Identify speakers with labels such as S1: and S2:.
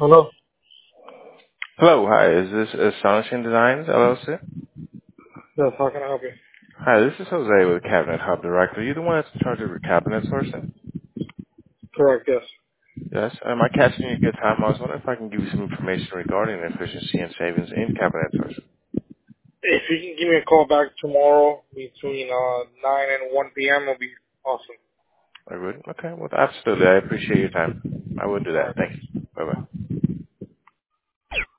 S1: Hello.
S2: Hello, hi. Is this Astonishing Designs LLC?
S1: Yes, how can I help you?
S2: Hi, this is Jose with Cabinet Hub Director. Are you the one that's in charge of your cabinet sourcing?
S1: Correct, yes.
S2: Yes. Am I catching you a good time? I was wondering if I can give you some information regarding efficiency and savings in cabinet sourcing.
S1: If you can give me a call back tomorrow between 9 and 1 p.m., it'll be awesome.
S2: I would? Okay. Well, absolutely. I appreciate your time. I would do
S1: All
S2: that.
S1: right,
S2: Thank
S1: thanks.
S2: you. Bye-bye.